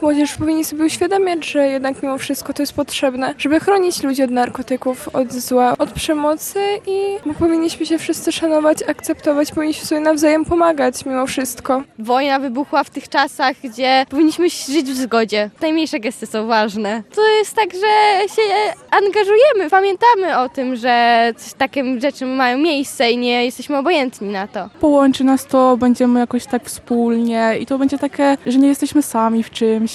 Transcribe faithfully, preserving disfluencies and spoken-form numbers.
Młodzież powinni sobie uświadamiać, że jednak mimo wszystko to jest potrzebne, żeby chronić ludzi od narkotyków, od zła, od przemocy i powinniśmy się wszyscy szanować, akceptować, powinniśmy sobie nawzajem pomagać mimo wszystko. Wojna wybuchła w tych czasach, gdzie powinniśmy żyć w zgodzie. Najmniejsze gesty są ważne. To jest tak, że się angażujemy, pamiętamy o tym, że takie rzeczy mają miejsce i nie jesteśmy obojętni na to. Połączy nas to, będziemy jakoś tak wspólnie i to będzie takie, że nie jesteśmy sami w czymś.